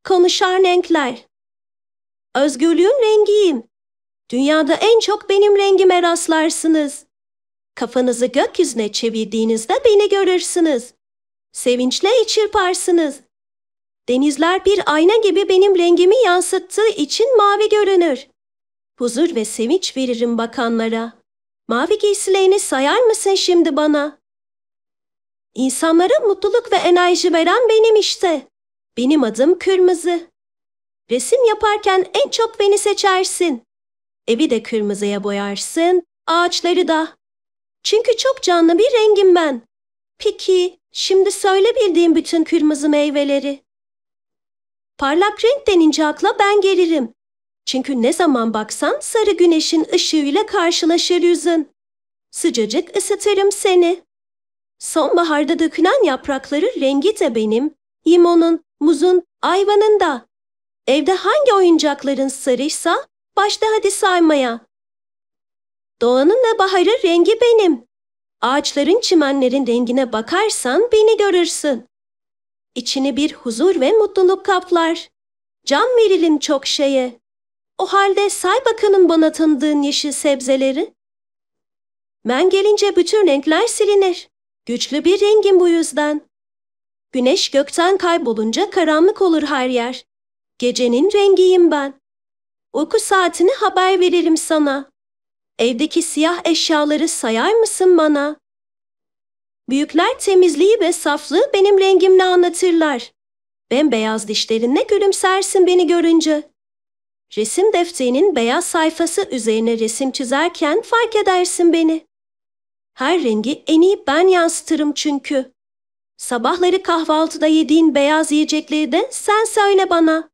Konuşan renkler. Özgürlüğün rengiyim. Dünyada en çok benim rengime rastlarsınız. Kafanızı gökyüzüne çevirdiğinizde beni görürsünüz. Sevinçle çırparsınız. Denizler bir ayna gibi benim rengimi yansıttığı için mavi görünür. Huzur ve sevinç veririm bakanlara. Mavi giysilerini sayar mısın şimdi bana? İnsanlara mutluluk ve enerji veren benim işte. Benim adım kırmızı. Resim yaparken en çok beni seçersin. Evi de kırmızıya boyarsın, ağaçları da. Çünkü çok canlı bir rengim ben. Peki, şimdi söyle bildiğim bütün kırmızı meyveleri. Parlak renk denince akla ben gelirim. Çünkü ne zaman baksan sarı güneşin ışığıyla karşılaşır yüzün. Sıcacık ısıtırım seni. Sonbaharda dökülen yaprakları rengi de benim, limonun, muzun, ayvanın da. Evde hangi oyuncakların sarıysa başla hadi saymaya. Doğanın ve baharın rengi benim. Ağaçların, çimenlerin rengine bakarsan beni görürsün. İçini bir huzur ve mutluluk kaplar. Can veririm çok şeye. O halde say bakalım bana tanıdığın yeşil sebzeleri. Ben gelince bütün renkler silinir. Güçlü bir rengim bu yüzden. Güneş gökten kaybolunca karanlık olur her yer. Gecenin rengiyim ben. Uyku saatini haber veririm sana. Evdeki siyah eşyaları sayar mısın bana? Büyükler temizliği ve saflığı benim rengimle anlatırlar. Bembeyaz dişlerinle gülümsersin beni görünce. Resim defterinin beyaz sayfası üzerine resim çizerken fark edersin beni. Her rengi en iyi ben yansıtırım çünkü. Sabahları kahvaltıda yediğin beyaz yiyecekleri de sen söyle bana.